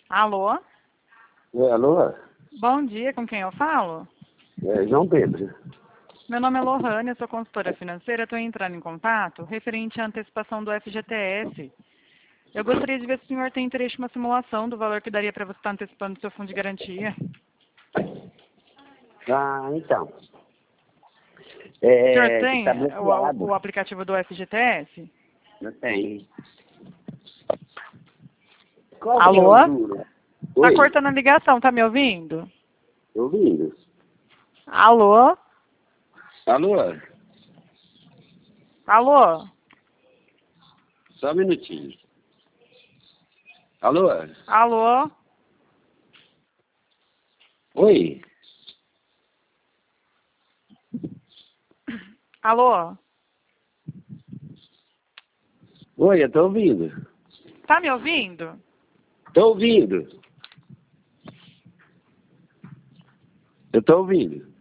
Alô? Alô? Bom dia, com quem eu falo? João Pedro. Meu nome é Lohane, eu sou consultora financeira, estou entrando em contato referente à antecipação do FGTS. Eu gostaria de ver se o senhor tem interesse em uma simulação do valor que daria para você estar antecipando o seu fundo de garantia. Então. O senhor tem Tá bloqueado. o aplicativo do FGTS? Não tem. Qual Alô? é o juro? Tá Oi, cortando a ligação, tá me ouvindo? tô ouvindo. Alô? Alô? Alô? Só um minutinho. Alô? Alô? Oi? Alô? Oi, eu tô ouvindo. Tá me ouvindo? Tô ouvindo. Eu tô ouvindo.